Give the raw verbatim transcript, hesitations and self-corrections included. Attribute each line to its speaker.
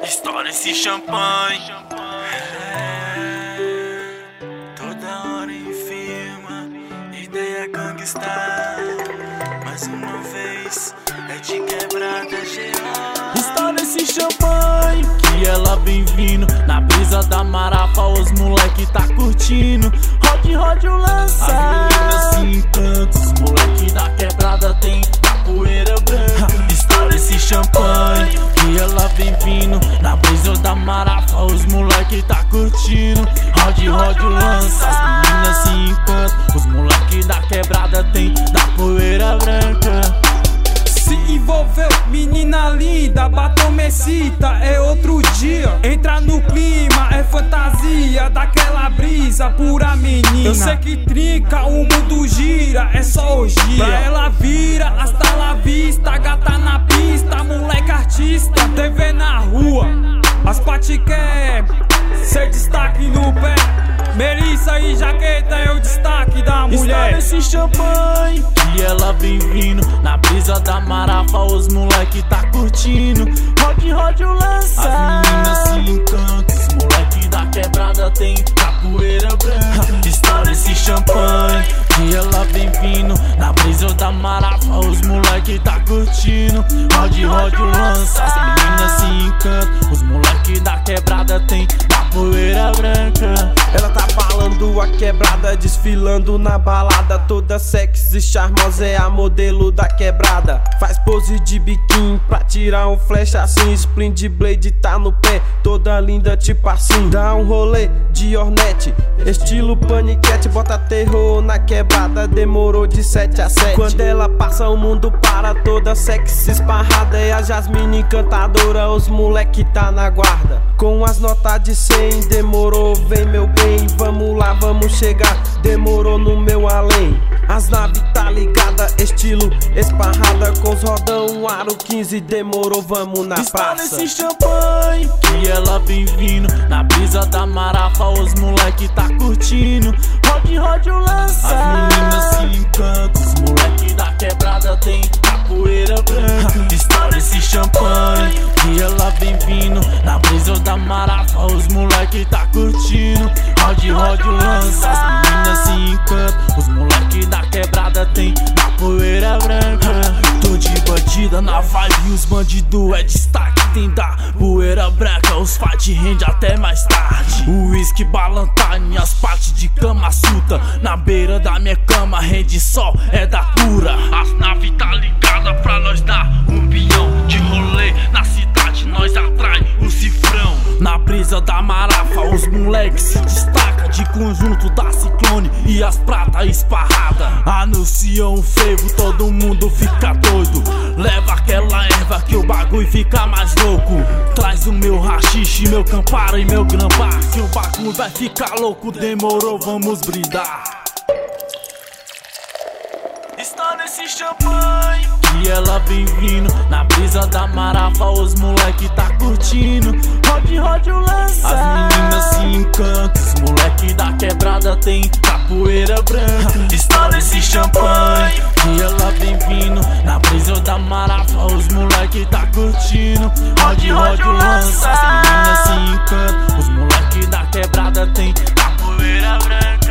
Speaker 1: Estoura esse champanhe. É, toda hora em firma, ideia gangstar. Mais uma vez, é de quebrada geral. Estoura esse champanhe, que ela vem vindo. Na brisa da marafa, os moleque tá curtindo. Rode, rode o lança. As meninas se encantam, os moleque da quebrada tem capoeira branca. Estoura esse champanhe, que ela vem vindo. Na brisa da marafa, os moleque tá curtindo. Rode, rode o lança. As meninas se encantam, os moleque da quebrada tem capoeira branca.
Speaker 2: Se envolveu, menina linda, batom mecita, é outro dia. Entra no clima, é fantasia, daquela brisa pura menina. Eu sei que trinca, o mundo gira, é só orgia. Pra ela vira, hasta la vista, gata na pista, moleque artista. T V na rua, as pati quer ser destaque no pé. Melissa e jaqueta é o destaque da mulher.
Speaker 1: Estoura esse champanhe, que ela vem vindo. Na brisa da marafa, os moleque tá curtindo. Rode, rode o lança. As meninas se encantam, os moleque da quebrada tem capoeira branca. Estoura esse champanhe, que ela vem vindo. Na brisa da marafa, os moleque tá curtindo. Rode, rode o lança. As meninas se encantam, os moleque da quebrada tem capoeira branca.
Speaker 3: Ela tá falando a quebrada, desfilando na balada. Toda sexy, charmosa, é a modelo da quebrada. Faz pose de biquíni pra tirar um flash assim. Splend Blade tá no pé, toda linda tipo assim. Dá um rolê de Hornet, estilo paniquete. Bota terror na quebrada, demorou de sete a sete. Quando ela passa o mundo para, toda sexy esparrada. É a Jasmine encantadora, os moleque tá na guarda. Com as notas de cem, demorou, vem meu bem. Vamos lá, vamos chegar, demorou no meu além. As naves tá ligada, estilo esparrada. Com os rodão, aro quinze, demorou, vamos na
Speaker 1: Estoura
Speaker 3: praça.
Speaker 1: esse champanhe, que ela vem vindo. Na brisa da marafa, os moleque tá curtindo. Rode, rode o lança. As meninas se encantam, os moleque da quebrada tem capoeira branca. Estoura esse champanhe, que ela vem vindo. Na brisa da marafa, os moleque tá curtindo. Rode, rode o lança. As meninas se encantam, os moleque da quebrada tem capoeira branca. Tô de bandida na vibe, os bandidos é destaque. Tem da poeira branca, os fight rende até mais tarde. O whisky balantine, as partes de cama suta. Na beira da minha cama, rende só, é da cura. As naves tá ligada pra nós dar um bilhão de rolê na cidade, nós atrai o cifrão. Na brisa da marafa, os moleques se destacam. De conjunto da Ciclone e as pratas esparrada. Anunciam o frevo, todo mundo fica doido. Leva aquela erva que o bagulho fica mais louco. Traz o meu rachixe, meu campara e meu grambá, que o bagulho vai ficar louco. Demorou, vamos brindar. Estoura esse champanhe, que ela vem vindo. Na brisa da marafa, os moleque tá curtindo. Rode, rode o lança. As meninas se encantam, os moleque da quebrada tem capoeira branca. Estoura esse champanhe, que ela vem vindo. Na brisa da marafa, os moleque tá curtindo. Rode, rode o lança. As meninas se encantam, os moleque da quebrada tem capoeira branca.